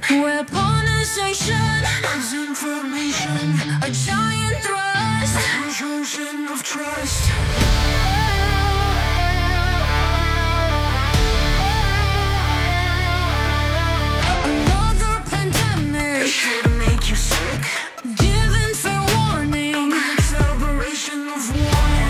Weaponization of information, a giant thrust, erosion of trust. Another pandemic, sure to make you sick. Giving fair warning, acceleration of warning.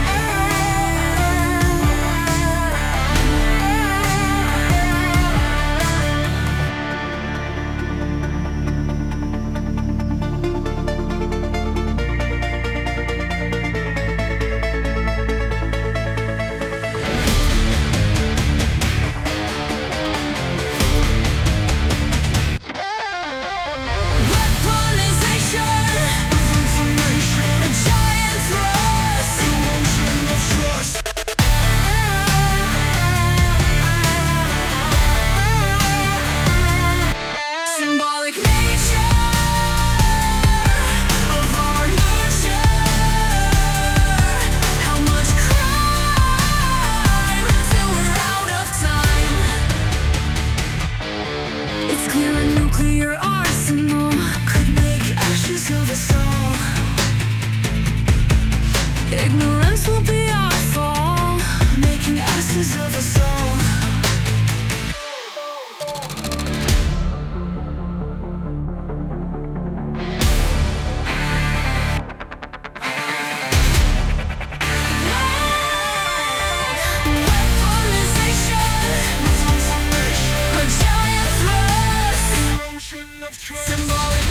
Nuclear arsenal could make ashes of us all. Ignorance will be our fall, making asses of us all. Symbolic